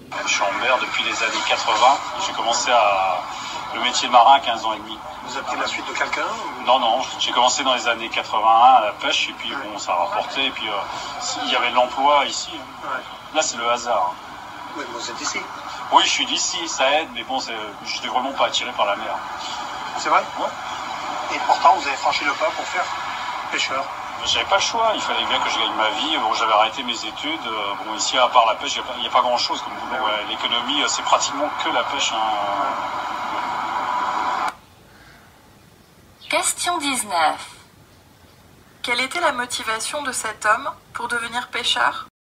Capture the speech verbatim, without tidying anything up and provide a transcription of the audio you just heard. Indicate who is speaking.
Speaker 1: Je suis en mer depuis les années quatre-vingts. J'ai commencé à le métier de marin à quinze ans et demi.
Speaker 2: Vous avez pris la suite de quelqu'un ou...
Speaker 1: Non, non, j'ai commencé dans les années quatre-vingt-un à la pêche et puis ouais. bon, ça a rapporté. Et puis euh, il y avait de l'emploi ici. Hein. Ouais. Là, c'est le hasard.
Speaker 2: Oui, vous êtes ici.
Speaker 1: Oui, je suis d'ici, ça aide, mais bon, je n'étais vraiment pas attiré par la mer.
Speaker 2: C'est vrai?
Speaker 1: Ouais.
Speaker 2: Et pourtant, vous avez franchi le pas pour faire pêcheur.
Speaker 1: J'avais pas le choix, il fallait bien que je gagne ma vie. Bon, j'avais arrêté mes études. Bon, ici, à part la pêche, il n'y a, a pas grand-chose comme boulot. Ouais. L'économie, c'est pratiquement que la pêche. Hein.
Speaker 3: Question dix-neuf. Quelle était la motivation de cet homme pour devenir pêcheur ?